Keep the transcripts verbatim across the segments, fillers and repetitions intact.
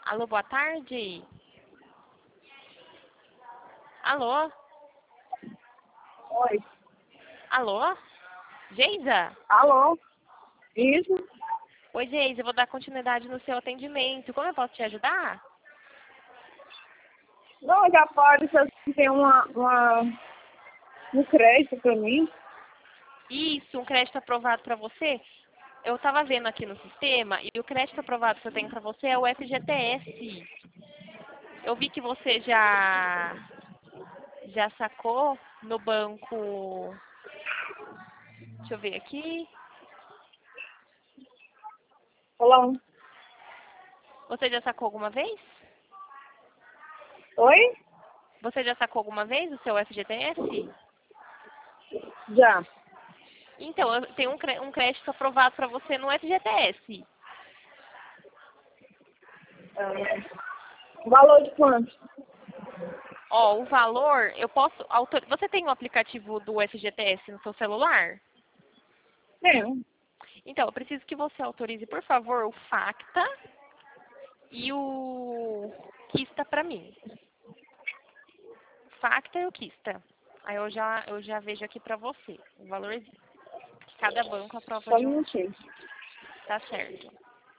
Alô, boa tarde. Alô? Oi. Alô? Geisa? Alô? Isso? Oi, Geisa, eu vou dar continuidade no seu atendimento. Como eu posso te ajudar? Não, já pode, se tem uma, uma, um crédito pra mim. Isso, um crédito aprovado para você? Eu estava vendo aqui no sistema e o crédito aprovado que eu tenho para você é o F G T S. Eu vi que você já já sacou no banco. Deixa eu ver aqui. Olá. Você já sacou alguma vez? Oi? Você já sacou alguma vez o seu F G T S? Já. Então, eu tenho um cre- um crédito aprovado para você no F G T S. Ah, valor de quanto? Ó, o valor, eu posso autor... Você tem o aplicativo do F G T S no seu celular? Tem. Então, eu preciso que você autorize, por favor, o Facta e o Kista para mim. Facta e o Kista. Aí eu já, eu já vejo aqui para você o valor que cada banco aprova Só um de um. minutinho. Tá certo.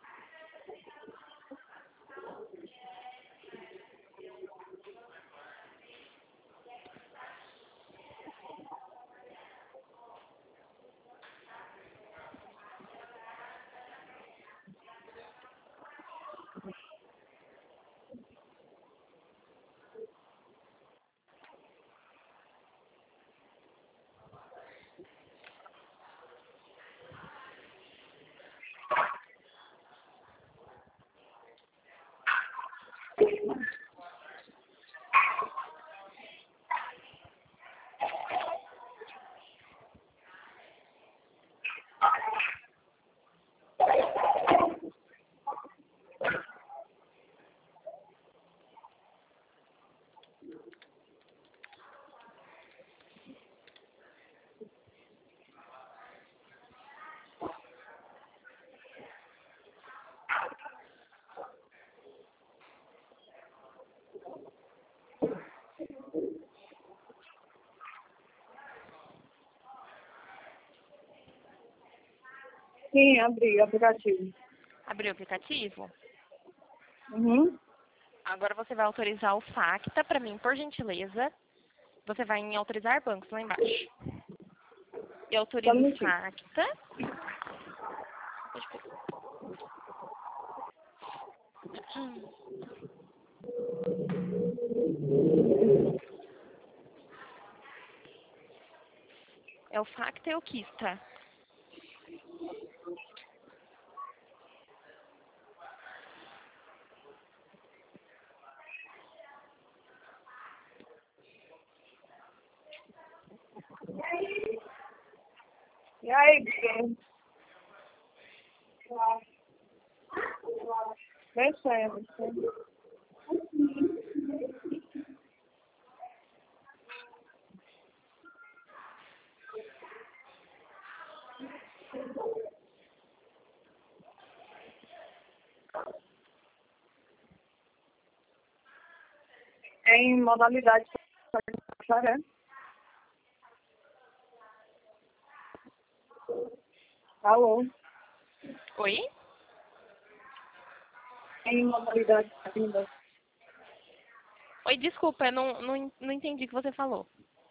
Sim, abri o aplicativo. Abriu o aplicativo? Uhum. Agora você vai autorizar o Facta para mim, por gentileza. Você vai em autorizar bancos lá embaixo. Eu Só um autorizo o minutinho. Facta. Deixa eu ver. Hum. É o Facta e o Kista. E aí, bem? Descendo. Em modalidade é? Alô? Oi? Em modalidade ainda. Oi, desculpa, eu não, não, não entendi o que você falou.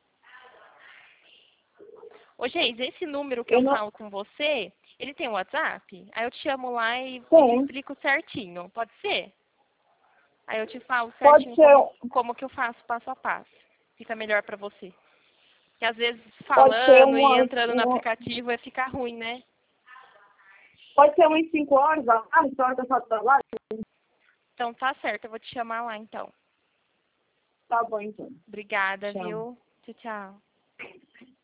Ô, Geis, esse número que Eu eu não... falo com você, ele tem um WhatsApp? Aí eu te chamo lá e, e te Tem. explico certinho. Pode ser? Aí eu te falo Pode certinho ser, como, como que eu faço passo a passo. Fica melhor pra você. Porque às vezes pode ser falando e uma, entrando no uma... aplicativo vai ficar ruim, né? Pode ser umas cinco horas, ah, a história da sua trabalho? Então tá certo, eu vou te chamar lá então. Tá bom, então. Obrigada, Tchau. viu? Tchau, tchau.